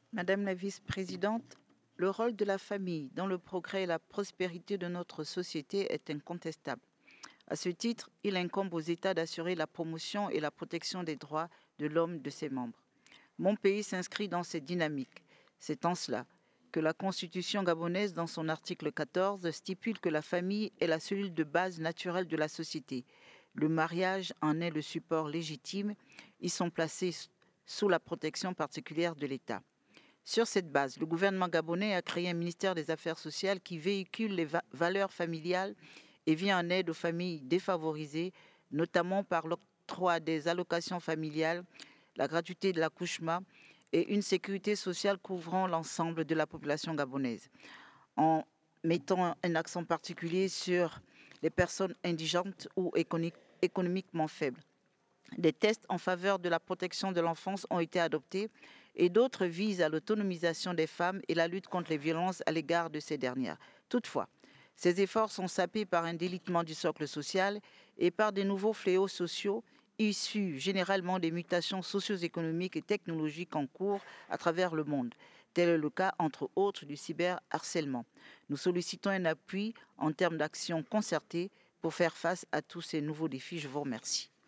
Madame la vice-présidente, le rôle de la famille dans le progrès et la prospérité de notre société est incontestable. À ce titre, il incombe aux États d'assurer la promotion et la protection des droits de l'homme de ses membres. Mon pays s'inscrit dans cette dynamique. C'est en cela que la Constitution gabonaise, dans son article 14, stipule que la famille est la cellule de base naturelle de la société. Le mariage en est le support légitime. Ils sont placés sous la protection particulière de l'État. Sur cette base, le gouvernement gabonais a créé un ministère des Affaires sociales qui véhicule les valeurs familiales et vient en aide aux familles défavorisées, notamment par l'octroi des allocations familiales, la gratuité de l'accouchement et une sécurité sociale couvrant l'ensemble de la population gabonaise, en mettant un accent particulier sur les personnes indigentes ou économiquement faibles. Des tests en faveur de la protection de l'enfance ont été adoptés et d'autres visent à l'autonomisation des femmes et la lutte contre les violences à l'égard de ces dernières. Toutefois, ces efforts sont sapés par un délitement du socle social et par de nouveaux fléaux sociaux issus généralement des mutations socio-économiques et technologiques en cours à travers le monde. Tel est le cas, entre autres, du cyberharcèlement. Nous sollicitons un appui en termes d'actions concertées pour faire face à tous ces nouveaux défis. Je vous remercie.